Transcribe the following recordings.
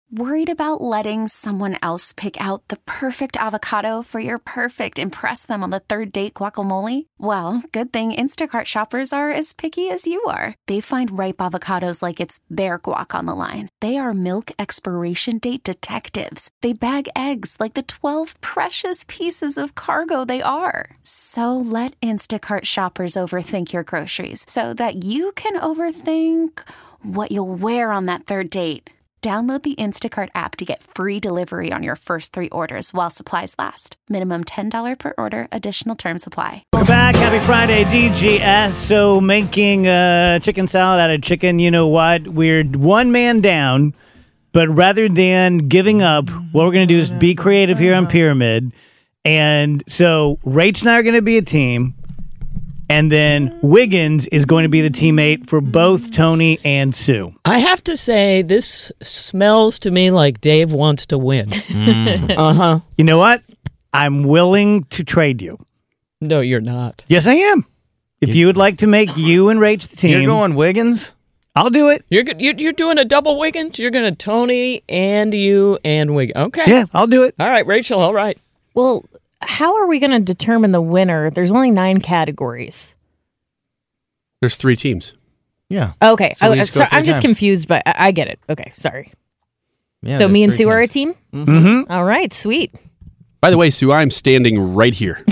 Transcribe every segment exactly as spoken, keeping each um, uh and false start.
Worried about letting someone else pick out the perfect avocado for your perfect impress them on the third date guacamole? Well, good thing Instacart shoppers are as picky as you are. They find ripe avocados like it's their guac on the line. They are milk expiration date detectives. They bag eggs like the twelve precious pieces of cargo they are. So let Instacart shoppers overthink your groceries so that you can overthink what you'll wear on that third date. Download the Instacart app to get free delivery on your first three orders while supplies last. Minimum ten dollars per order. Additional terms apply. Welcome back. Happy Friday, D G S. So making uh, chicken salad out of chicken, you know what? We're one man down, but rather than giving up, what we're going to do is be creative here on Pyramid. And so Rach and I are going to be a team. And then Wiggins is going to be the teammate for both Tony and Sue. I have to say, this smells to me like Dave wants to win. Mm. Uh-huh. You know what? I'm willing to trade you. No, you're not. Yes, I am. If you would like to make you and Rach the team. You're going Wiggins? I'll do it. You're you're, you're doing a double Wiggins? You're going to Tony and you and Wiggins. Okay. Yeah, I'll do it. All right, Rachel, all right. Well, how are we going to determine the winner? There's only nine categories. There's three teams. Yeah. Okay. So I, so I'm just times. confused, but I, I get it. Okay, sorry. Yeah, so me and three Sue are a teams. team? Mm-hmm. All right, sweet. By the way, Sue, I'm standing right here.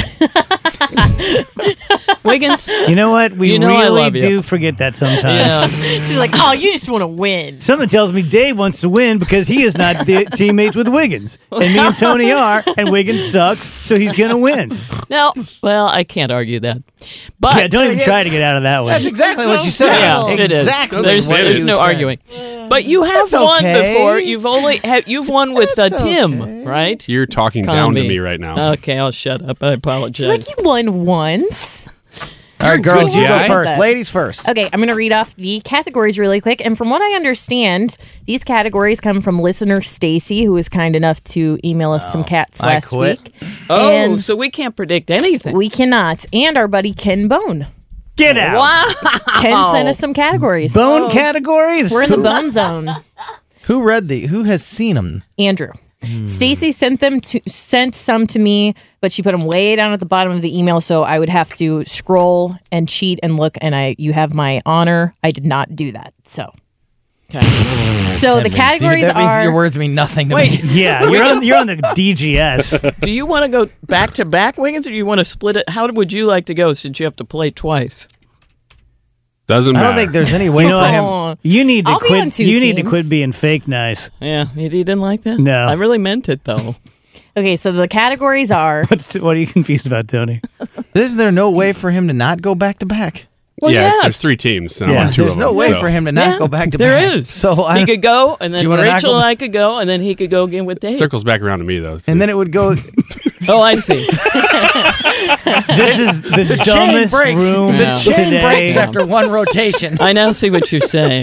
Wiggins. You know what? We You know I really love you. do forget that sometimes. Yeah. She's like, oh, you just want to win. Something tells me Dave wants to win because he is not the teammates with Wiggins. And me and Tony are, and Wiggins sucks, so he's going to win. No, well, I can't argue that. But Yeah, don't even try to get out of that one. That's exactly So what you said. Yeah, it is. exactly. There's, what there's you no said. arguing. But you have That's won okay. before. You've only have, you've won with uh, That's Tim, okay. right? You're talking Calm down me. to me right now. Okay, I'll shut up. I apologize. She's like, you won once. All right, girls, you Yeah. go first. that. Ladies first. Okay, I'm going to read off the categories really quick. And from what I understand, these categories come from listener Stacy, who was kind enough to email us some cats I last quit. week. oh, and so we can't predict anything. we cannot. And our buddy Ken Bone. Get out. wow. Ken sent us some categories. Bone categories? We're in the bone zone. Who read the? Who has seen them? Andrew. Stacy sent them to sent some to me, but she put them way down at the bottom of the email, so I would have to scroll and cheat and look. And I, you have my honor. I did not do that. So, Okay. so the categories that means are. your words mean nothing to Wait. me. Yeah, you're on, you're on the D G S. Do you want to go back to back, Wiggins, or do you want to split it? How would you like to go since you have to play twice? Doesn't I matter. don't think there's any way You know for him. Oh. You need to I'll be on quit. two You need to teams. quit being fake nice. Yeah, you didn't like that? No. I really meant it, though. Okay, so the categories are. What's what are you confused about, Tony? Is there no way for him to not go back to back? Well, yeah, yes. there's three teams. And Yeah. I won two There's of no them, way so. for him to not Yeah, go back to there back. is. So I He could go, and then you wanna not Rachel go and back? I could go, and then he could go again with Dave. Circles back around to me, though. and then it would go. Oh, I see. This is the, chain dumbest breaks. room The Chain today. breaks after one rotation. I now see what you're saying.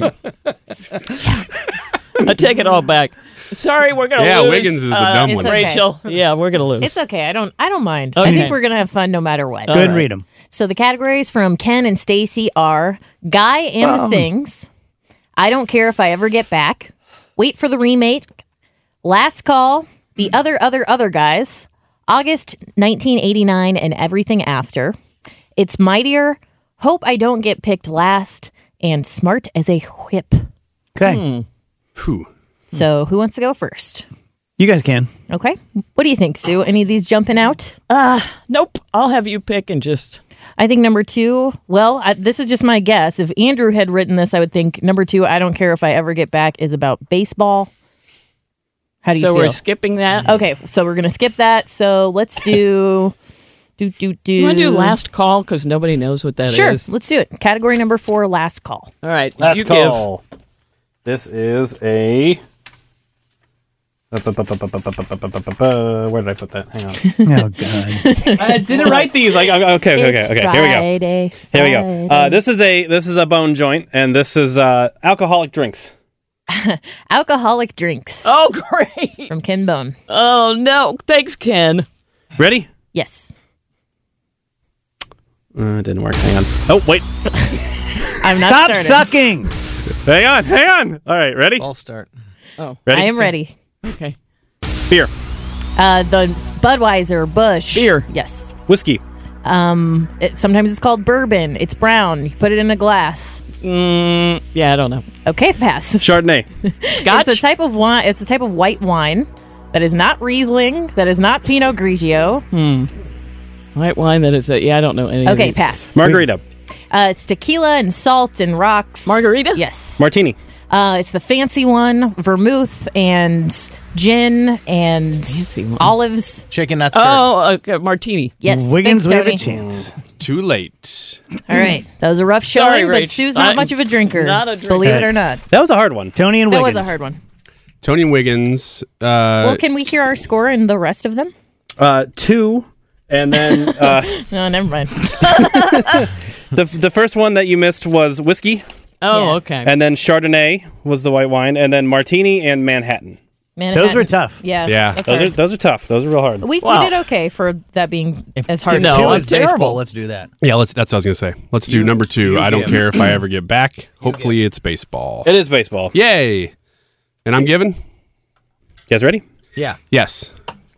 I take it all back. Sorry, we're gonna Yeah, lose. Wiggins is the uh, dumb It's one. okay. Rachel, yeah, we're gonna lose. It's okay. I don't. I don't mind. I Okay. think we're gonna have fun no matter what. Go ahead and right. read them. So the categories from Ken and Stacy are Guy and the Things, I Don't Care If I Ever Get Back, Wait for the Remake, Last Call, The Other Other Other Guys, August nineteen eighty-nine and Everything After, It's Mightier, Hope I Don't Get Picked Last, and Smart as a Whip. Okay, Whew. So who wants to go first? you guys can. Okay. What do you think, Sue? Any of these jumping out? Nope. I'll have you pick and just. I think number two, well, I, this is just my guess. If Andrew had written this, I would think number two, I Don't Care If I Ever Get Back, is about baseball. How do you So feel? we're skipping that. Okay, so we're going to skip that. So let's do... do, do, do. You want to do last call because nobody knows what that is. Sure, let's do it. Category number four, last call. All right. Last you call. This is a. Where did I put that? Hang on. Oh God. I didn't write these. Like okay, okay, okay, It's okay. Here we go. Friday, Here we go. Uh, Friday. this is a this is a bone joint, and this is uh, alcoholic drinks. Alcoholic drinks give. Oh, great. from Ken Bone. Oh, no. Thanks, Ken. Ready? Yes. Uh, it didn't work. Hang on. Oh wait. I'm not Stop started. sucking. Hang on. Hang on. All right. Ready? I'll start. Oh, Ready? I am ready. okay. Beer. Uh, the Budweiser, Bush. Beer. Yes. Whiskey. Um, it, sometimes it's called bourbon. It's brown. You put it in a glass. Mm, yeah, I don't know. Okay, pass. Chardonnay. Scotch. It's a type of wine. It's a type of white wine that is not Riesling. That is not Pinot Grigio. White wine that is. A, yeah, I don't know any. Okay, of these. pass. Margarita. Uh, it's tequila and salt and rocks. Margarita? Yes. Martini. Uh, it's the fancy one, vermouth and gin and Fancy one. olives. Chicken nuts. Oh, okay, martini. Yes. Wiggins, thanks, we have a Tony. chance. Too late. All right. That was a rough Sorry, showing, but Rach. Sue's not I'm much of a drinker. not a drinker. Believe it Okay. or not. That was a hard one. Tony and That Wiggins. was a hard one. Tony and Wiggins. Uh, Well, can we hear our score and the rest of them? Uh, two. And then uh, No, never mind. the the first one that you missed was whiskey. Oh, Yeah. okay. And then Chardonnay was the white wine. And then Martini and Manhattan. Manhattan. Those were tough. Yeah. Yeah. That's Those are, hard. those are tough. Those are real hard. We, Wow. we did okay for that being as hard. No, as Two it's is baseball. terrible. Let's do that. yeah, let's. That's what I was gonna say. Let's do You- number two. you I don't give. care if I ever get back. Hopefully, it's baseball. It is baseball. Yay! And I'm given. You guys ready? Yeah. Yes.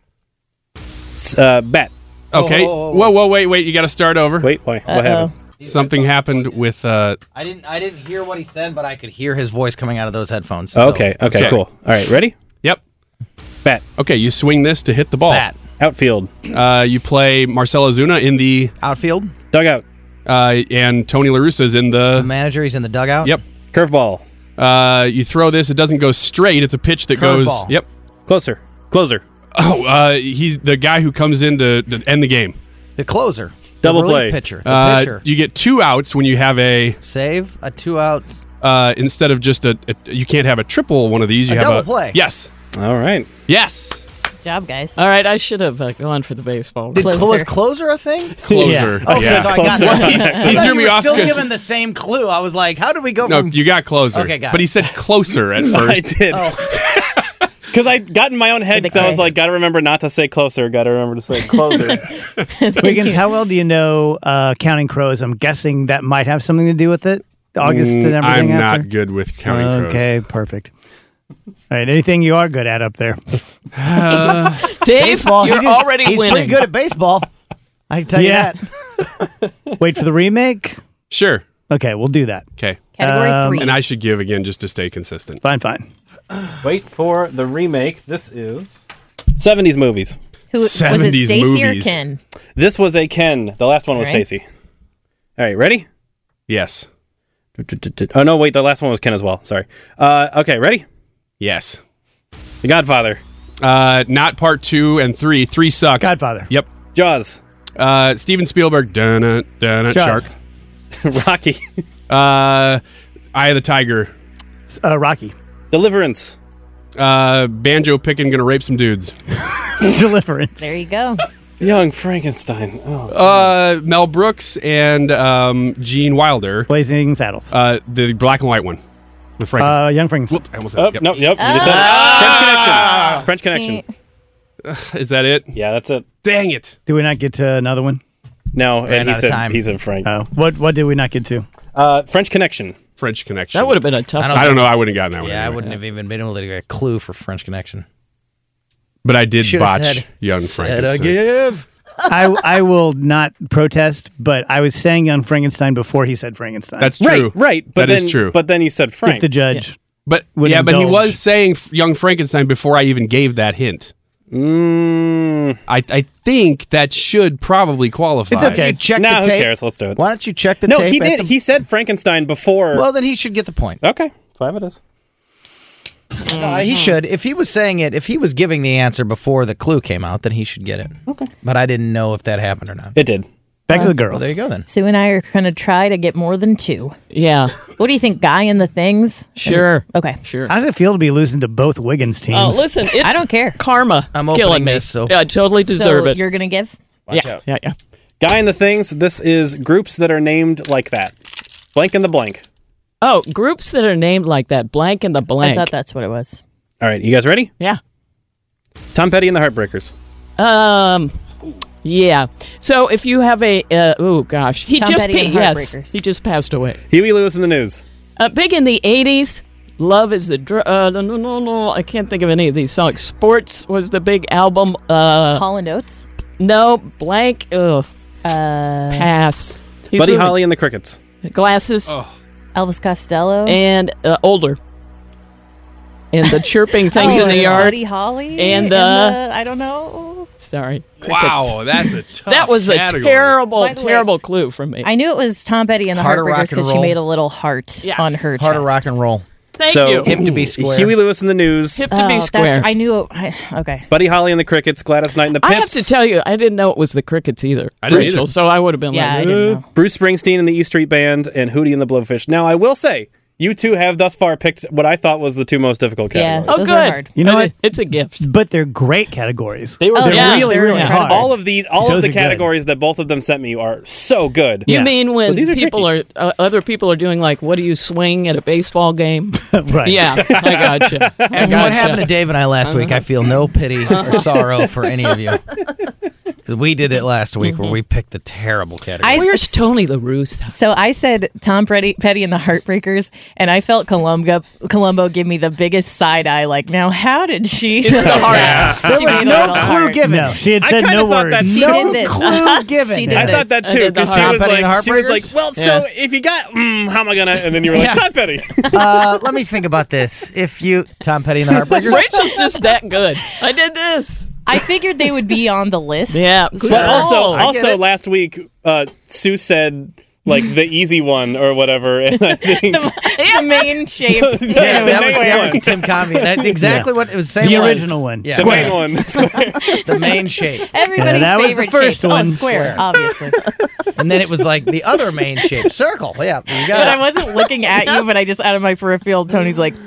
S- Uh, bat. Okay. whoa, Whoa, whoa, whoa, wait, wait. You got to start over. Wait, wait. What happened? Something happened with. Uh, I didn't. I didn't hear what he said, but I could hear his voice coming out of those headphones. so- Okay, okay, Okay. cool. All right, ready? yep. Bat. Okay, you swing this to hit the ball. Bat. Outfield. Uh, you play Marcelo Zuna in the Outfield. Dugout. uh, and Tony La Russa's in The the. manager. He's in the dugout. Yep. Curveball. Uh, you throw this. It doesn't go straight. It's a pitch that goes. Curveball. Yep. Closer. Closer. Oh, uh, he's the guy who comes in to, to end the game. The closer. Double the relief play. pitcher. The Uh, pitcher. you get two outs when you have a Save a two outs. uh, instead of just a, a. You can't have a triple one of these. You A have double a play. Yes. All right. Yes. Good job, guys. All right, I should have uh, gone for the baseball. Did, Closer. was closer a thing? Closer. Yeah. Oh, yeah. so I got Closer. that. He I thought threw you me were off still 'cause- given the same clue. I was like, how did we go No, from? you got closer. Okay, got But it. he said closer at I first. did. Because I got in my own head Good because I was cry. like, got to remember not to say closer. Got to remember to say closer. Wiggins, how well do you know uh, Counting Crows? I'm guessing that might have something to do with it. August and Mm, everything I'm after? not good with counting crows. Okay, perfect. All right, anything you are good at up there? Dave, baseball. you're he did- already he's winning. pretty good at baseball. I can tell Yeah. you that. Wait for the remake? Sure. Okay, we'll do that. Okay. Category Um, three. And I should give again just to stay consistent. Fine, fine. Wait for the remake. This is seventies movies. Who was it? seventies Stacy or movies. Ken? This was a Ken. The last one was All right. Stacy. All right, ready? Yes. Oh, no, wait. The last one was Ken as well. Sorry. Uh, okay, ready? Yes. The Godfather. Uh, not part two and three. Three suck. Godfather. Yep. Jaws. Uh, Steven Spielberg. Dun dun Jaws. Shark. Rocky. Uh, Eye of the Tiger. Uh, Rocky. Deliverance. Uh, banjo picking, gonna rape some dudes. Deliverance. There you go. Young Frankenstein. Oh. Uh, Mel Brooks and um, Gene Wilder. Blazing Saddles. Uh, the black and white one. The Frankenstein. Uh, Young Frankenstein. Whoop, I almost said Oh, it. Yep. no, yep. You just said it. French Connection. French Connection. Is that it? Yeah, that's it. Dang it. Do we not get to another one? No, Ran and he out of said time. he said Frank. Oh, what what did we not get to? Uh, French Connection. French Connection. That would have been a tough I one. I don't know. I wouldn't have gotten that one. Yeah, I anyway. wouldn't have even been able to get a clue for French Connection. But I did Should've botch said- Young Said Frankenstein. give. I I will not protest, but I was saying Young Frankenstein before he said Frankenstein. That's true. Right, right. But That then, is true. But then you said Frank. if the judge. But would yeah, but he indulge. was saying F- Young Frankenstein before I even gave that hint. Mm, I I think that should probably qualify. It's okay. You check nah, the who tape. cares? Let's do it. Why don't you check the No, tape? he at did. the- He said Frankenstein before. Well, then he should get the point. okay, five it is. Uh, he should. If he was saying it, if he was giving the answer before the clue came out, then he should get it. Okay. But I didn't know if that happened or not. It did. Back to the girls. Well, there you go then. Sue and I are going to try to get more than two. Yeah, What do you think, Guy in the Things? sure. Okay. Sure. How does it feel to be losing to both Wiggins teams? Oh, listen, it's I don't care. karma. I'm killing opening me. this, so- yeah, I totally deserve so it. you're going to give? Watch yeah, out. yeah, yeah. Guy in the Things. This is groups that are named like that. Blank in the blank. Oh, groups that are named like that, blank and the I blank. thought that's what it was. All right, you guys ready? yeah. Tom Petty and the Heartbreakers. Um. Yeah. So if you have a, uh, oh gosh, he Tom just Petty pa- and yes, Heartbreakers. he just passed away. Huey Lewis and the News. Uh, big in the eighties, Love is the dr- uh, no, no, no, no. I can't think of any of these songs. Sports was the big album. Uh, Hall and Oates. no, blank. Ugh. Uh, Pass. He's Buddy really- Holly and the Crickets. Glasses Elvis Costello. and uh, older. And the chirping things oh, in the yard. Buddy Holly. And, uh, the, I don't know. Sorry. Wow, Crickets. that's a tough That was a category. terrible, By the way, terrible clue from me. I knew it was Tom Petty and the Heart of Heartbreakers rock and because she roll. made a little heart Yes. on her Heart of chest. rock and roll. Thank so, you. Hip to be square. Huey Lewis in the News. Hip to Oh, be that's- square. I knew it. I, okay. Buddy Holly and the Crickets. Gladys Knight and the Pips. I have to tell you, I didn't know it was the Crickets either. I didn't Rachel, either. So I would have been Yeah, I like, didn't uh, know. Bruce Springsteen and the E Street Band, and Hootie and the Blowfish. Now, I will say, you two have thus far picked what I thought was the two most difficult Yeah. categories. oh, Those were good. hard. You know I what? did- It's a gift. But they're great categories. They were Oh, They're yeah, really, they're really incredible. hard. all of these, all Those of the are good. categories that both of them sent me are so good. You Yeah. mean when But these are people tricky. are, uh, other people are doing like, what do you swing at a baseball game? right. Yeah, I gotcha. I After what gotcha. happened to Dave and I last week, I feel no pity or sorrow for any of you. Because we did it last week where we picked the terrible category. I- Where's Tony La Russa? So I said Tom Petty, Petty and the Heartbreakers, and I felt Columbo, Columbo give me the biggest side eye. Like, now how did she? It's the heart. there She was made a no little clue heart. given. No, she had I said kinda no thought words. that She no did this. clue given. She did I this. thought that I too did the because she heart. was Tom Petty and like, she was Heartbreakers? like, well, Yeah. so if you got, mm, how am I gonna? And then you were like, Yeah. Tom Petty. Uh, let me think about this. If you, Tom Petty and the Heartbreakers. Rachel's just that good. I did this. I figured they would be on the list. Yeah. But also, I get also it. last week, uh, Sue said like the easy one or whatever, and I think The main shape. Yeah, the that was, main that one. was Tim Convey. That, exactly what it was. Same The one. original one. Yeah. the main one. The main shape. Everybody's Yeah, that was the favorite first shape. one. Oh, square, obviously. And then it was like the other main shape. Circle. Yeah. You got But I it. wasn't looking at you, but I just out of my peripheral, Tony's like,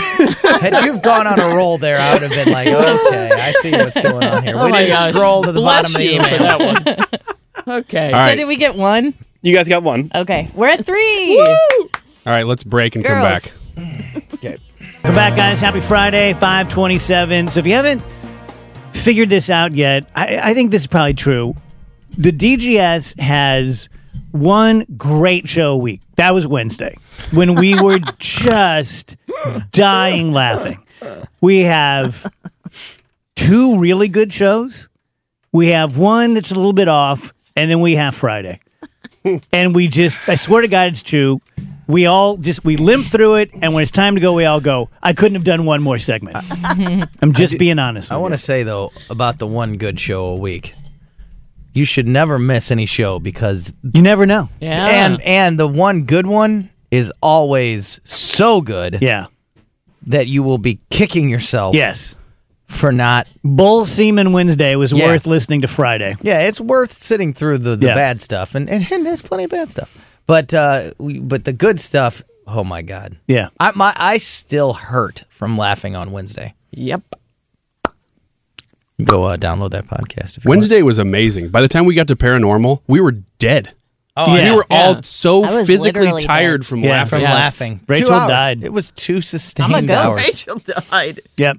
Had you gone on a roll there, I would have been like, okay, I see what's going on here. Oh we my didn't gosh. scroll to the Bless bottom of the you for email. that one. Okay. All so right. did we get one? You guys got one. Okay, we're at three. All right, let's break and come Girls. back. Come back, guys. Happy Friday, five twenty-seven. So if you haven't figured this out yet, I, I think this is probably true. The D G S has one great show a week. That was Wednesday when we were just dying laughing. We have two really good shows. We have one that's a little bit off, and then we have Friday. And we just, I swear to God, it's true. We all just, we limp through it, and when it's time to go, we all go. I couldn't have done one more segment. I'm just being honest. I with want to say, though, about the one good show a week. You should never miss any show because you. You never know. Yeah. and and the one good one is always so good Yeah. that you will be kicking yourself Yes. for not. Bull Seaman Wednesday was Yeah. worth listening to Friday. Yeah, it's worth sitting through the, the Yeah. bad stuff, and, and and there's plenty of bad stuff. But uh, we, but the good stuff. Oh my God. Yeah. I my I still hurt from laughing on Wednesday. Yep. Go uh, download that podcast. If you Wednesday was amazing. By the time we got to paranormal, we were dead. Oh, Yeah. we were yeah. all so I was physically literally tired dead. from Yeah, laughing. from Yes. laughing. Rachel Two hours. died. It was two sustained I'm a ghost. hours. Rachel died. Yep.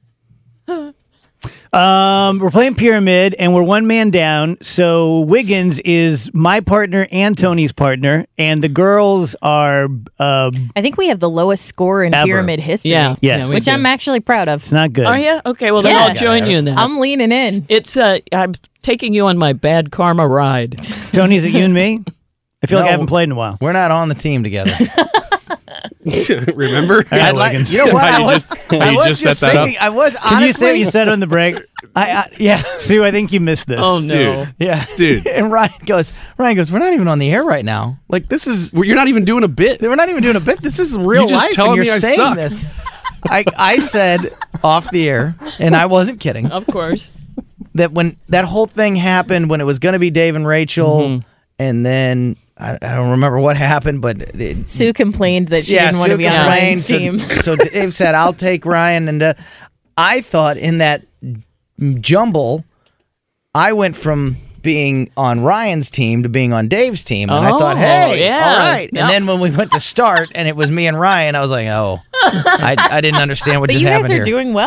Um, we're playing Pyramid, and we're one man down. So Wiggins is my partner and Tony's partner, and the girls are. Uh, I think we have the lowest score in Ever. pyramid history. Yeah. Yes. Yeah, we Which do. I'm actually proud of. it's not good. Oh, yeah? Okay, well, then Yeah. I'll join you in that. I'm leaning in. it's, uh, I'm taking you on my bad karma ride. Tony, is it you and me? I feel like I No. haven't played in a while. We're not on the team together. Remember? Yeah, I'd like, Wiggins. you know what? How I you was, just- how I you was just just set that up? thinking. I was Can you say what honestly. you said on the break? I, I yeah Sue, I think you missed this. Oh, no. Dude. yeah Dude. And Ryan goes. Ryan goes. We're not even on the air right now. Like this is. Well, you're not even doing a bit. We're not even doing a bit. This is real You just life, telling and you're me I saying suck. this. I I said off the air, and I wasn't kidding. Of course. That when that whole thing happened, when it was going to be Dave and Rachel, Mm-hmm. and then I, I don't remember what happened, but it, Sue complained that she yeah, didn't want to Sue be on complained, Ryan's so, team. so Dave said, "I'll take Ryan." And uh, I thought in that jumble, I went from being on Ryan's team to being on Dave's team, and I thought, Oh, "Hey, yeah. all right." Yep. And then when we went to start, and it was me and Ryan, I was like, "Oh, I, I didn't understand what But just you guys happened are here." doing well.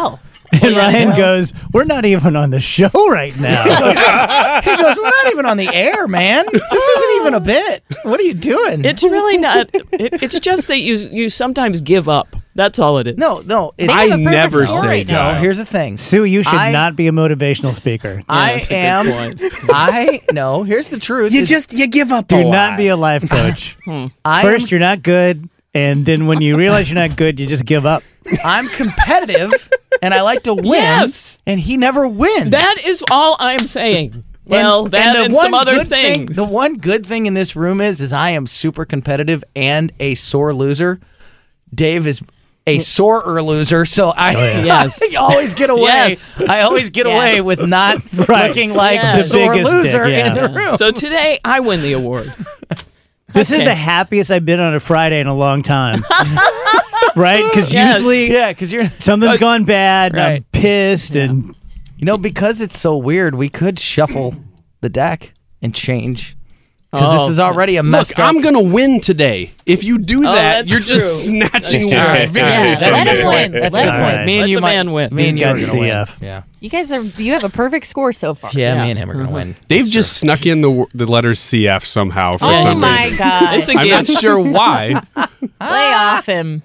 And Ryan goes, "We're not even on the show right now." He goes, "We're not even on the air, man. This isn't even a bit. What are you doing?" It's really not. It, it's just that you you sometimes give up. That's all it is. no, no. It's, They have I a perfect never score say right no. now. Here's the thing. Sue, you should I- not be a motivational speaker. I that's a good am. point. I no. Here's the truth. You is just you give up. Do a not lot. be a life coach. I First, am, you're not good, and then when you realize you're not good, you just give up. I'm competitive, and I like to win. Yes. And he never wins. That is all I'm saying. Well, that and, the some one other good thing- things. the one good thing in this room is, is I am super competitive and a sore loser. Dave is a sorer loser, so I, yeah. Yes. I always get away. Yes. I always get Yeah. away with not Right. looking like Yes. the The sore biggest loser dick, yeah. in the room. So today I win the award. This is Okay. the happiest I've been on a Friday in a long time. Right? Because Yes. usually yeah, because you're, something's gone bad, and I'm Right. pissed, and you know, because it's so weird, we could shuffle the deck and change. Because Oh. this is already a Look, messed up. I'm gonna win today. If you do Oh, that, that's you're just true. snatching That's away true. victory Yeah, from let me. him win. That's Let him all win. right. Me and Let you the might, man win. Me and He's you are got gonna C win. F. Yeah. You guys are. You have a perfect score so far. Yeah, Yeah. me and him are gonna win. Dave just snuck in the w- the letter C F somehow for Oh some my reason. god! It's a I'm not gift. sure why. Lay off him.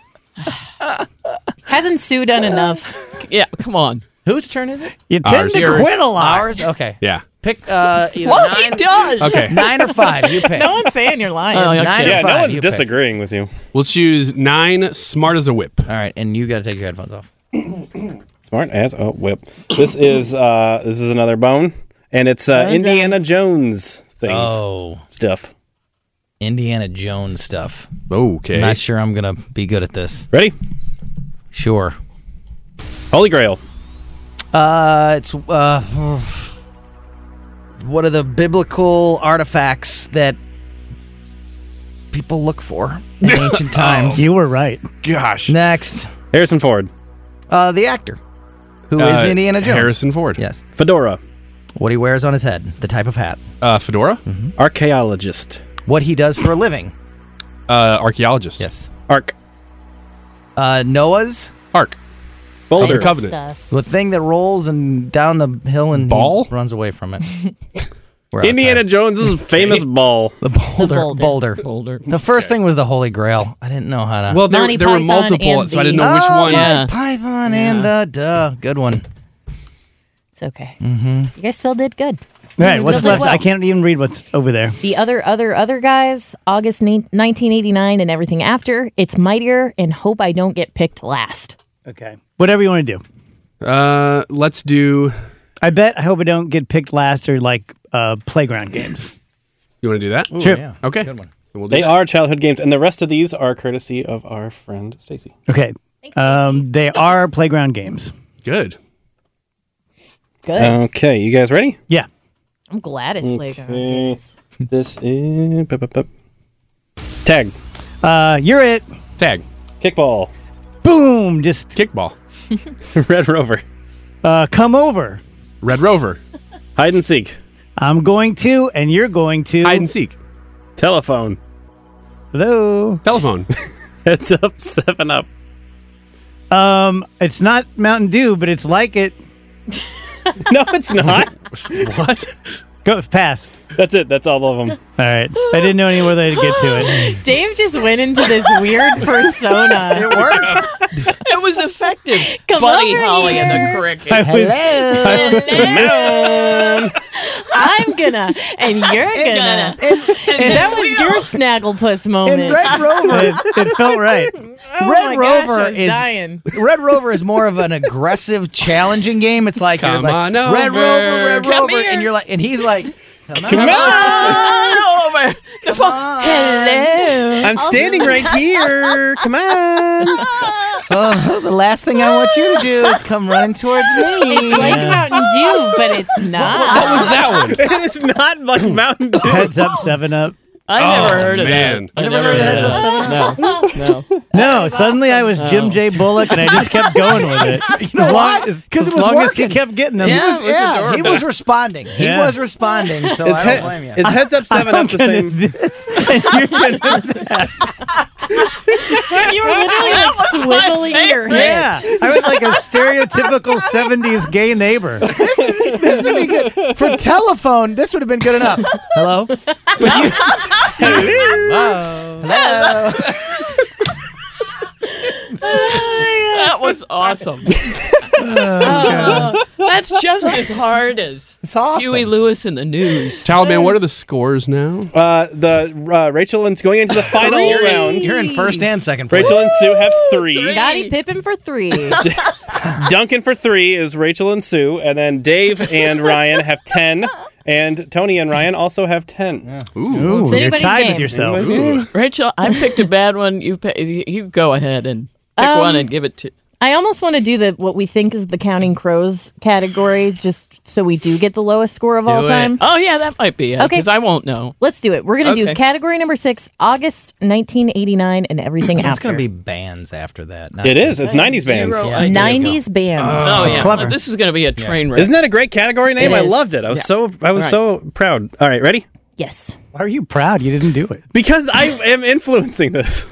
Hasn't Sue done enough? Yeah, come on. Whose turn is it? you tend Ours. to Yours. quit a lot. Ours. Okay. Yeah. Pick uh, either Well, nine, he does. Okay. nine or five. You pick. No one's saying you're lying. Oh, okay. Nine Yeah, or five. no one's you pick. disagreeing with you. We'll choose nine. Smart as a whip. All right, and you got to take your headphones off. Smart as a whip. This is uh this is another bone, and it's uh, Bone's Indiana Jones things Oh, stuff. Indiana Jones stuff. Okay. I'm not sure I'm gonna be good at this. Ready? Sure. Holy Grail. Uh, it's uh, what are the biblical artifacts that people look for in ancient times? You were right. Gosh. Next, Harrison Ford. uh, the actor who is Uh, Indiana Jones. Harrison Ford. Yes. Fedora. What he wears on his head, the type of hat, Uh, Fedora. Archaeologist. what he does for a living. Uh, archaeologist. Yes. Ark. Uh, Noah's Ark. Boulder. Of the Covenant. Stuff. the thing that rolls and down the hill and he Ball? runs away from it. We're out of Indiana time. Jones' famous ball. the boulder, boulder. boulder. Boulder. The first thing was the Holy Grail. I didn't know how to. Well, there, Monty there were Python multiple, and so I didn't the- know which oh, one. Yeah. Python and the duh. Good one. It's okay. Mm-hmm. You guys still did good. All right, You what's still did left? well. I can't even read what's over there. The other, other, other guys, August ni- nineteen eighty-nine and everything after. It's mightier and hope I don't get picked last. Okay. Whatever you want to do. Uh, let's do. I bet. I hope I don't get picked last or like uh, playground games. You want to do that? Sure. Yeah. Okay. Good one. Then we'll do They that. are childhood games, and the rest of these are courtesy of our friend Stacy. Okay. Um, they are playground games. Good. Good. Okay, you guys ready? Yeah. I'm glad it's playground Okay. games. This is bup, bup, bup. Tag, Uh, you're it. Tag. kickball, Boom. Just Kickball. Red Rover, uh, come over. Red Rover. hide and seek, I'm going to, and you're going to. Hide and seek. telephone, Hello. Telephone. heads up, seven up. Um, it's not Mountain Dew, but it's like it. No, it's not. What? Go pass. That's it. That's all of them. All right. I didn't know any whether to get to it. Dave just went into this weird persona. It worked. It was effective. Come Buddy over Holly here. and the cricket. I was, Hello. I'm gonna, and you're gonna. And that was your Snagglepuss moment. And Red Rover. it, it felt right. Oh Red my Rover gosh, I was is- dying. Red Rover is more of an aggressive, challenging game. It's like you're Come like on Red over. Rover, Red Come Rover, here. and you're like, and he's like, come on. Come on. over the phone. Hello. I'm standing right here. Come on. Oh, the last thing I want you to do is come running towards me. It's like Mountain Dew, but it's not. What was that one? It is not like Mountain Dew. Heads up, seven up. I Oh, never heard man. of that. I You never never heard of heard of that. No, no. No, suddenly I was Jim J. Bullock, and I just kept going with it. You know as long, why? as, 'Cause it as was long as he working. kept getting them. Yeah. It was yeah, he adorable. was responding. He Yeah. was responding, so Is, I don't he- blame you. is Heads Up seven I'm up the gonna same? this, and you're gonna You were literally like swiveling your head. Yeah, I was like a stereotypical seventies gay neighbor. This would be good. For telephone, this would have been good enough. Hello? But you, hello? Hello? That was awesome. Uh, that's just as hard as It's awesome. Huey Lewis in the news. Taliban, what are the scores now? Uh, the uh, Rachel and going into the final Three. round. You're in first and second place. Rachel and Sue have three. Scotty Pippen for three. Duncan for three is Rachel and Sue, and then Dave and Ryan have ten, and Tony and Ryan also have ten. Ooh, It's you're anybody's tied game. with yourself. Rachel, I picked a bad one. You pay, you, you go ahead and pick Um, one and give it to. I almost want to do the what we think is the Counting Crows category, just so we do get the lowest score of all it. time. Oh yeah, that might be it. Okay. Because I won't know. Let's do it. We're gonna do Okay. category number six, August nineteen eighty-nine, and everything It's after. going to be bands after that. not It is. It's nineties bands. Zero Yeah. idea. nineties bands. Oh That's yeah, clever. this is going to be a train wreck. Isn't that a great category name? It I is. loved it. I was Yeah. so I was All right. so proud. All right, ready? Yes. Why are you proud you didn't do it? Because I am influencing this.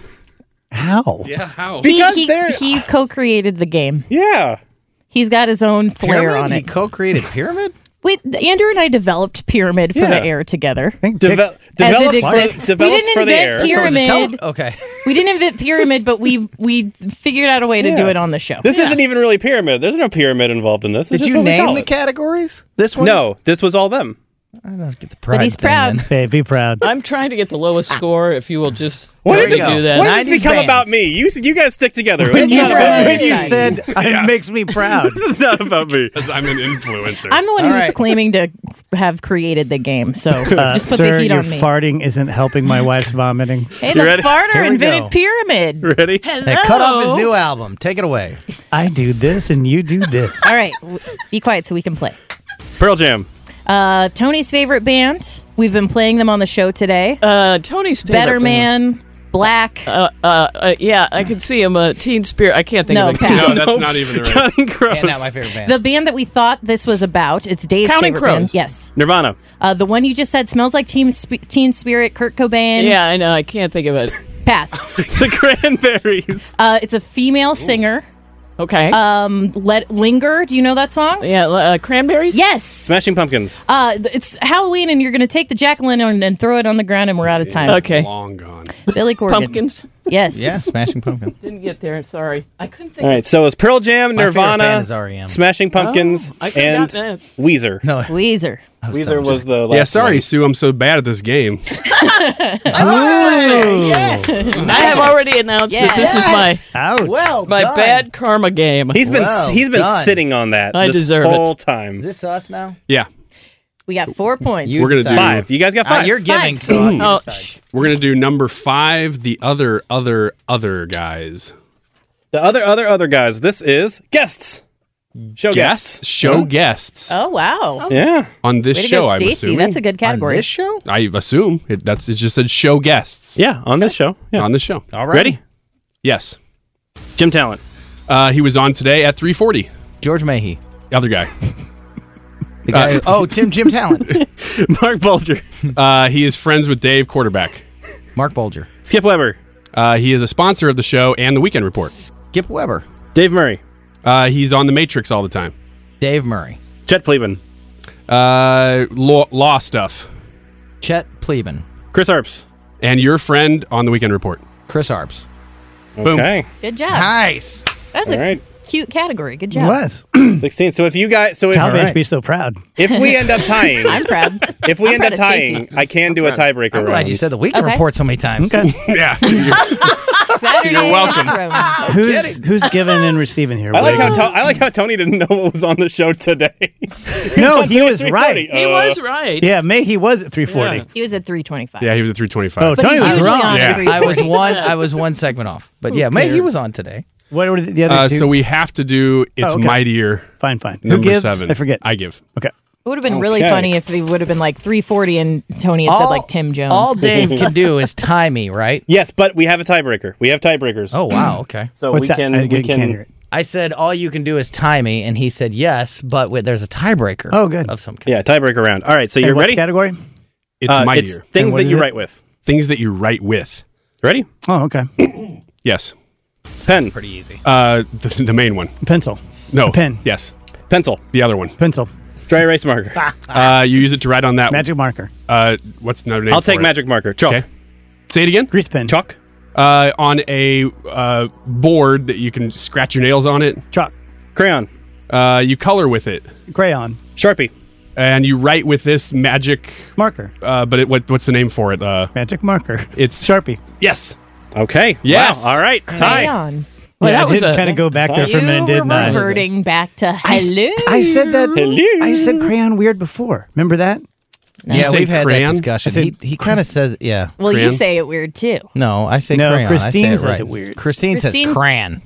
How? Yeah, how? Because he, he, they're- he co-created the game. Yeah. He's got his own flair Pyramid? on He it. co-created Pyramid? Wait, Andrew and I developed Pyramid for Yeah. the air together. I think Deve- Dick- As developed it for, exists. We developed didn't for the invent air. Pyra- Oh, is it Pyramid. tele- okay. We didn't invent Pyramid, but we we figured out a way to Yeah. do it on the show. This isn't even really pyramid. There's no pyramid involved in this. It's Did just you what we name call the it. categories? This one? No, this was all them. I don't get the pride But he's thing, proud. then. Hey, be proud. I'm trying to get the lowest score. If you will just Why There did you this go. do that. Why did this nineties become bands. about me? You you guys stick together. When It's you not Yeah. about said, me. when you Yeah. said it makes me proud. This is not about me. Because I'm an influencer. I'm the one All who's right. claiming to have created the game, so Uh, just put sir, the heat your on me. farting isn't helping my wife's vomiting. Hey, You the ready? farter Here we invented go. Pyramid. Ready? Hello. Hey, cut off his new album. Take it away. I do this and you do this. All right, w- be quiet so we can play. Pearl Jam. Uh, Tony's favorite band. We've been playing them on the show today. Uh, Tony's favorite Better band. Man, Black. Uh, uh, uh, yeah, I can see him. Uh, Teen Spirit. I can't think No, of it. pass. no, that's not even the right. Counting Crows. Yeah, not my favorite band. The band that we thought this was about. It's Dave's Counting favorite band. Crows. Yes. Nirvana. Uh, the one you just said smells like Teen, Sp- Teen Spirit. Kurt Cobain. Yeah, I know. I can't think of it. Pass. The Cranberries. Uh, it's a female singer. Okay. Um, Let Linger. Do you know that song? yeah, uh, Cranberries. Yes. Smashing Pumpkins. Uh, th- it's Halloween, and you're going to take the jack-o'-lantern and throw it on the ground, and we're out of time. Okay. Long gone. Billy Corgan. Pumpkins. Yes. yeah, Smashing Pumpkin. Didn't get there. Sorry. I couldn't think. All right, so it's Pearl Jam, My favorite Nirvana, band is R E M. Smashing Pumpkins, Oh, I could've and gotten that. Weezer. No, Weezer. Weezer was the last Yeah, sorry, one. Sue. I'm so bad at this game. yes. I have already announced that this is my Ouch. Well my done. bad karma game. He's been Well he's been done. sitting on that I this deserve it. whole time. Is this us now? Yeah, We got four points. You We're gonna decide. do- Five. You guys got Uh, five. you're giving, Five. so you Oh, decide. we're gonna do number five. The other, other, other guys. the other other other guys. This is guests. Show Guests, guests. show Huh? guests Oh, wow. Yeah. on this Way to show. go, I'm Stacy. assuming. That's a good On category. this show? I assume it, that's it. Just said show guests Yeah, on this show. Yeah. on the show. All right. Ready? Yes, Jim Talent. uh, he was on today at three forty. George Mahey. Other guy. The guy. Uh, oh, Tim Jim Talent. Mark Bulger. Uh, he is friends with Dave, quarterback. Mark Bulger. Skip Weber. Uh, he is a sponsor of the show and the Weekend Report. Skip Weber. Dave Murray. Uh, he's on the Matrix all the time. Dave Murray. Chet Pleban. Uh, law, law stuff. Chet Pleban. Chris Arps. And your friend on the Weekend Report. Chris Arps. Boom. Okay. Good job. Nice. That's All a right. cute category. Good It job. was. sixteen. So if you guys so if, Tell me right. to be so proud. if we end up tying I'm proud. if we I'm end proud up of Stacey. tying, I can do a tiebreaker I'm glad round. you said the weekend Okay. report so many times. Okay. Yeah. Saturday You're welcome. Room. who's who's giving and receiving here? I like how Wiggle? to- I like how Tony didn't know what was on the show today. No, he was three right. forty. He Uh, was right. Yeah, May he was at three forty. Yeah. He was at three twenty-five. yeah, he was at three twenty-five. Oh, But Tony he's was usually wrong. on Yeah. at three I was forty. one. I was one segment off, but yeah, May he cares? was on today. What were the other Uh, two? so we have to do It's Oh, okay. Mightier. fine, fine. Who Number gives? seven. I forget. I give. Okay. It would have been really Okay. funny if they would have been like three forty and Tony had said like Tim Jones. All Dave can do is tie me, right? Yes, but we have a tiebreaker. We have tiebreakers. Oh, wow. Okay. So What's we that? can I we can't can hear it. I said, all you can do is tie me, and he said yes, but wi- there's a tiebreaker. Oh, good. Of some kind. yeah, tiebreaker round. All right, so And you're what's ready? the category? It's Uh, mightier. it's And things what that is you it? write with. Things that you write with. Ready? Oh, okay. Yes. Pen, Pretty easy. Uh, the, the main one. Pencil. No. A pen. Yes. pencil, The other one. Pencil. dry erase marker. Uh, you use it to write on that. Magic marker. Uh, what's another name? I'll for take it? magic marker. Chalk. Okay. Say it again. Grease pen. Chalk. Uh, on a uh, board that you can scratch your nails on it. Chalk. Crayon. Uh, you color with it, Crayon. Sharpie. and you write with this magic. Marker. Uh, but it, what, what's the name for it? Uh, Magic marker. it's Sharpie. Yes. Okay. Yes. Wow. All right. Tie. Crayon. Well, yeah, that I was did a- kind of go back there for a You minute, were didn't I? reverting back to I s- hello. I said that. Hello. I said crayon weird before. Remember that? Yeah, say we've had crayon? that discussion. I said- he he kind of says, yeah. well, you Crayon? say it weird too. No, I say No, crayon. Christine I say it says right. it weird. Christine, Christine- says crayon.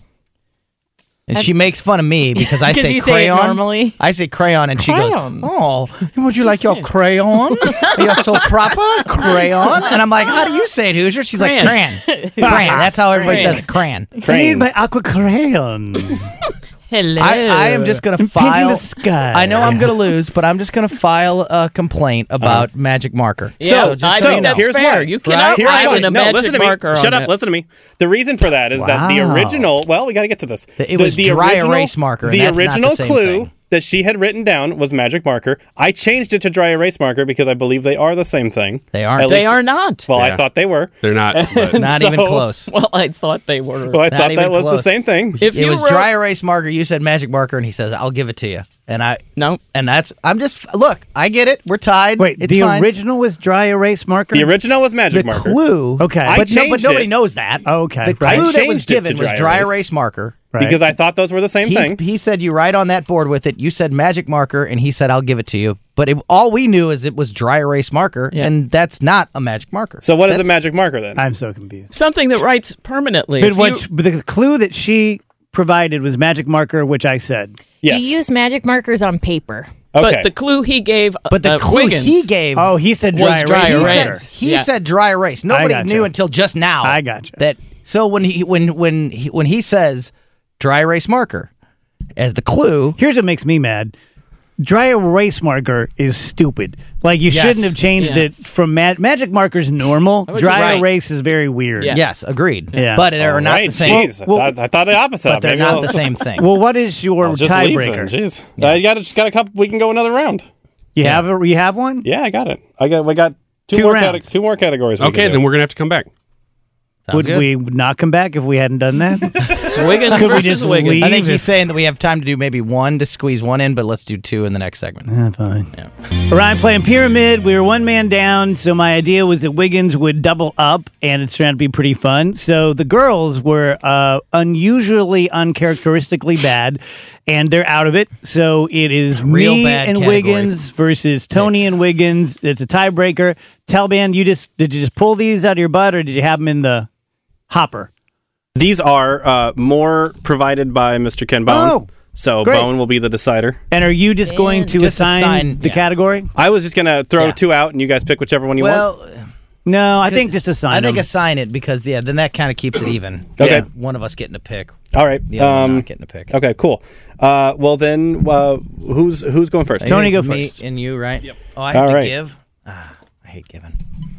And she makes fun of me because I 'Cause say you say it crayon. normally. I say crayon, and she Crayon. goes, "Oh, would you like your crayon? You're so proper, crayon." And I'm like, "How do you say it, Hoosier?" She's like, "Crayon, crayon." That's how everybody Crayon. says it, crayon. I need my aqua crayon. Hello. I, I am just gonna I'm painting file. the sky. I know I'm gonna lose, but I'm just gonna file a complaint about magic marker. Yeah, So, I so think that's here's fair. why. You cannot Here's write why. with a no, magic listen to me. marker Shut on up. it. Listen to me. The reason for that is that the Wow. original. Well, we got to get to this. It was dry erase marker, and The that's not the original same clue thing. that she had written down was magic marker. I changed it to dry erase marker because I believe they are the same thing. They aren't. At They least- are not. Well, I Yeah. thought they were. They're not. But Not So- even close. Well, I thought they were. Well, I Not thought even that was the close. same thing. If It you was wrote- dry erase marker. You said magic marker, and he says, "I'll give it to you." And I No. and that's I'm just look. I get it. We're tied. Wait, it's the fine. original was dry erase marker? The original was magic the marker. clue. Okay. I but no, but changed nobody it. knows that. Okay, The right. clue I that was changed it to given was dry dry erase. erase marker. Right. Because I thought those were the same He, thing. he said you write on that board with it. You said magic marker, and he said I'll give it to you. But it, all we knew is it was dry erase marker, Yeah. and that's not a magic marker. So what is a That's- magic marker then? I'm so confused. Something that writes permanently. But If what you- but the clue that she provided was magic marker, which I said. yes. You use magic markers on paper. okay. But the clue he gave, But the uh, clue Wiggins, he gave, Oh, he said Was dry dry erase. he erase. marker. said he Yeah. said dry erase. Nobody gotcha. knew until just now. I gotcha. That so when he when when he, when he says dry erase marker as the clue. Here's what makes me mad. Dry erase marker is stupid. Like you Yes. shouldn't have changed Yeah. it from ma- magic marker's normal. was Dry right. erase is very weird. Yeah. Yes, agreed. Yeah. But they're All not right, the same. Jeez, Well, I, thought, I thought the opposite. But they're Maybe not I'll- the same thing. Well, what is your I'll just leave then. tiebreaker? Jeez. Uh, you got just got a couple. We can go another round. You have a, you have one? Yeah, I got it. I got. We got two, Two more rounds. cate- two more categories. we okay, can do. then we're gonna have to come back. Sounds Would good. we not come back if we hadn't done that? It's Wiggins Could we versus just Wiggins. leave? I think if- he's saying that we have time to do maybe one to squeeze one in, but let's do two in the next segment. Ah, fine. Ryan playing Pyramid. We were one man down, so my idea was that Wiggins would double up, and it's trying to be pretty fun. So the girls were uh, unusually, uncharacteristically bad, and they're out of it. So it is Real me bad and category. Wiggins versus Tony and Wiggins. It's a tiebreaker. Taliban, you just did you just pull these out of your butt, or did you have them in the hopper? These are uh, more provided by Mister Ken Bone. Oh, so great. Bone will be the decider. And are you just going to Just assign, assign- the yeah. category? I was just gonna throw Yeah. two out, and you guys pick whichever one you want. Well, No, I think just assign I think them. assign it because yeah, then that kind of keeps it even. Okay. Yeah, one of us getting to pick, All right. the other one Um, not getting to pick. okay. Cool. Uh, well then, uh, who's who's going first? I think Tony, it's go me first. and you, right? Yep. Oh, I have All to right. give. Ah, I hate giving.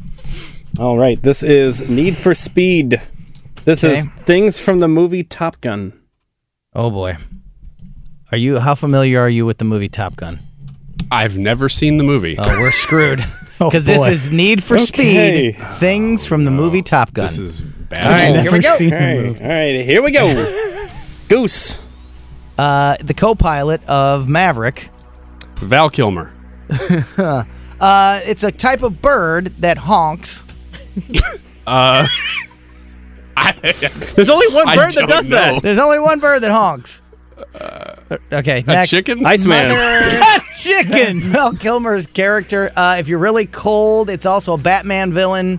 All right. This is Need for Speed. This Okay. is things from the movie Top Gun. Oh boy, are you? How familiar are you with the movie Top Gun? I've never seen the movie. Oh, we're screwed Oh, because this boy. is Need for Okay. Speed. Things from the movie Top Gun. This is bad. All right, I've here we never go. seen All the right. movie. All right. Here we go. Goose. Uh, the co-pilot of Maverick. Val Kilmer. Uh, it's a type of bird that honks. Uh, There's only one I bird that don't does know. that. There's only one bird that honks. Okay, a next. chicken? Iceman. Chicken. Val Kilmer's character. Uh, if you're really cold, it's also a Batman villain.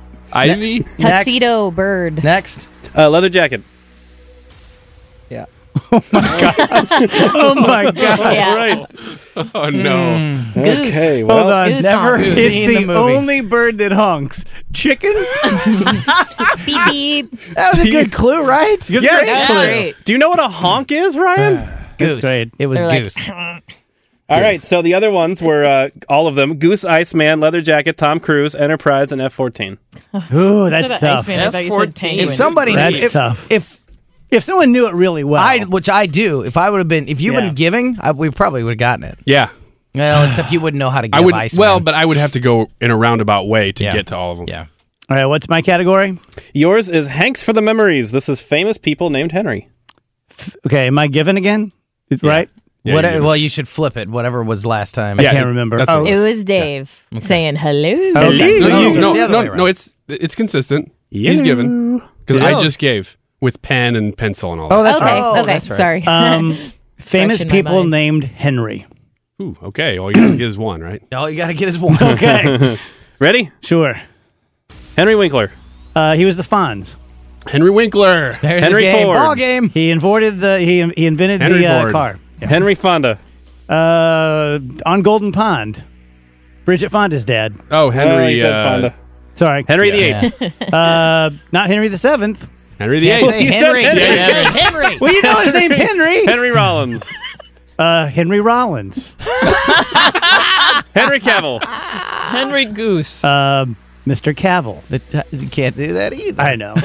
Ivy? Tuxedo bird. Next. Uh, leather jacket. Yeah. Oh my god! Yeah. Right. Oh no. Goose. Okay, well, Hold on. Goose never honks. It's seen the, the movie. only bird that honks. Chicken. Beep beep. That was a good clue, right? Good Yes. great That's clue. great. do you know what a honk is, Ryan? Goose. great. It was They're like, Goose. All right, so the other ones were uh, all of them: Goose, Iceman, Leather Jacket, Tom Cruise, Enterprise, and F fourteen. Ooh, that's Instead of tough. Iceman, I thought you said F fourteen. penguin. If somebody, That's if, tough. If If someone knew it really well, I, which I do, if I would have been, if you've Yeah. been giving, I, we probably would have gotten it. Yeah. Well, except you wouldn't know how to give I would. Iceman. Well, but I would have to go in a roundabout way to Yeah. get to all of them. yeah. all right. What's my category? Yours is Hanks for the Memories. This is famous people named Henry. Okay, am I given again? Right? Yeah, What, you do. well, you should flip it. Whatever was last time. I Yeah, can't it- remember. that's Oh, what It was Dave saying hello. Okay. No, So no, you- no, it's the no, other no, way no, around. It's it's consistent. He's You. given because Yeah. I just gave with pen and pencil and all. Oh, that. that's Okay, right. Oh, okay, that's right. sorry. Um, famous in my people mind. named Henry. Ooh, okay. All you gotta get is one, right? All you got to get is one. Okay, Ready? sure. Henry Winkler. Uh, he was the Fonz. Henry Winkler. There's Henry the game. Ford. Ball game. He invented the he he invented Henry the uh, Ford. car. Henry Fonda. Uh, on Golden Pond, Bridget Fonda's dad. Oh, Oh, Henry. he said uh, Fonda. Sorry, Henry yeah. the Eighth. uh, not Henry the Seventh. Henry the Can't Eighth. say You said Henry. Henry. You said Yeah. Henry. Well, you know his name's Henry. Henry Rollins. Uh, Henry Rollins. Henry Cavill. Henry Goose. Um, Mister Cavill. The- You can't do that either. I know.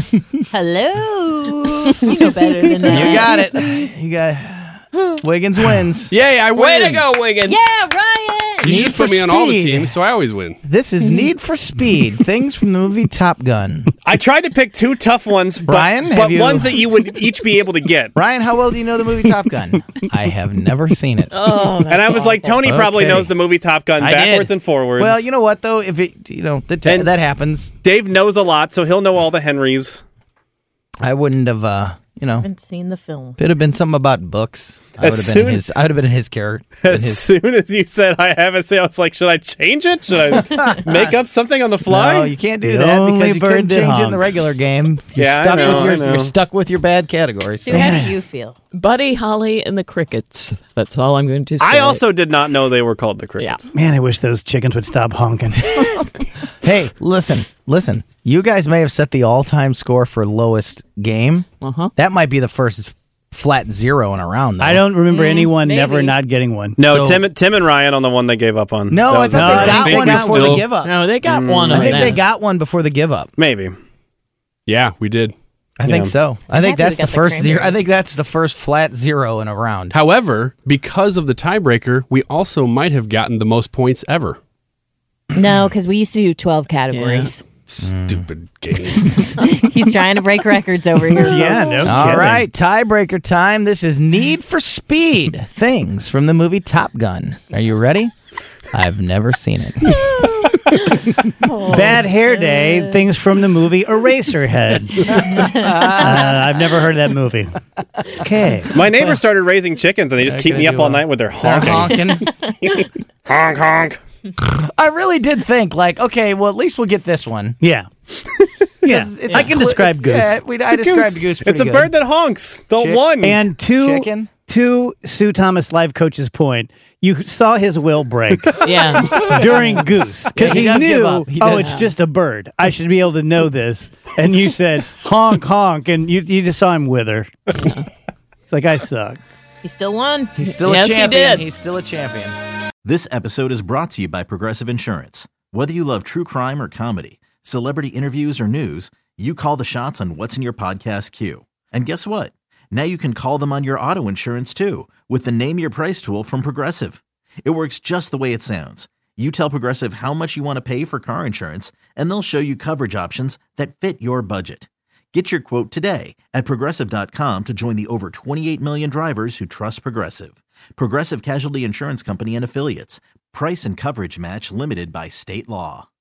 Hello. You know better than that. You got it. You got Wiggins wins. Yay! I win. Way to go, Wiggins. Yeah, Ryan. You Need should for put me on all the Speed. teams, so I always win. This is Need for Speed. Things from the movie Top Gun. I tried to pick two tough ones, but, Ryan, have but you- ones that you would each be able to get. Ryan, how well do you know the movie Top Gun? I have never seen it. Oh, And I was like, Tony probably Okay. knows the movie Top Gun I backwards did. and forwards. Well, you know what though? If it, you know, that And- that happens. Dave knows a lot, so he'll know all the Henrys. I wouldn't have. uh You know, haven't seen the film. it'd have been something about books. I would As have been soon- his. I would have been his character. As His, soon as you said I haven't seen, I was like, should I change it? Should I make up something on the fly? no, you can't do The that only because you bird couldn't that change it in the honks. regular game. You're Yeah, I stuck know, with your, I know. You're stuck with your bad categories. Sue, how do you feel? Buddy Holly and the Crickets. That's all I'm going to say. I also did not know they were called the Crickets. Man, I wish those chickens would stop honking. Hey, listen, listen. You guys may have set the all-time score for lowest game. Uh-huh. That might be the first flat zero in a round. Though. I don't remember anyone maybe. never not getting one. No, So- Tim, Tim and Ryan on the one they gave up on. No, That I was- thought No, they I got think one we before still- the give up. No, they got one I of think them. they got one before the give up. Maybe. Yeah, we did. I Yeah. think so. I think happy we that's the got the first zero. I cranberries. think that's the first flat zero in a round. However, because of the tiebreaker, we also might have gotten the most points ever. No, because we used to do twelve categories. Stupid game. He's trying to break records over here. Yeah, folks. no All kidding. right, tiebreaker time. This is Need for Speed. Things from the movie Top Gun. Are you ready? I've never seen it. Bad Hair Day, things from the movie Eraserhead. uh, I've never heard of that movie. Okay. My neighbor started raising chickens, and they just They're keep gonna me up do all a- night with their They're honking. honking. Honk, honk. I really did think, like, okay, well, at least we'll get this one. Yeah. Yeah. It's I a can cl- describe it's- goose. Yeah, we, I It's a described goose. goose. Pretty It's a good. bird that honks. The Chick- one. And to Chicken? to Sue Thomas, life coach's point, you saw his will break Yeah. during Goose because Yeah, he he, does give knew, up. He oh, does. it's just a bird. I should be able to know this. And you said honk honk, and you you just saw him wither. It's like I suck. He still won. He's still Yes, a he champion. did. He's still a champion. This episode is brought to you by Progressive Insurance. Whether you love true crime or comedy, celebrity interviews or news, you call the shots on what's in your podcast queue. And guess what? Now you can call them on your auto insurance too with the Name Your Price tool from Progressive. It works just the way it sounds. You tell Progressive how much you want to pay for car insurance, and they'll show you coverage options that fit your budget. Get your quote today at Progressive dot com to join the over twenty-eight million drivers who trust Progressive. Progressive Casualty Insurance Company and Affiliates. Price and coverage match limited by state law.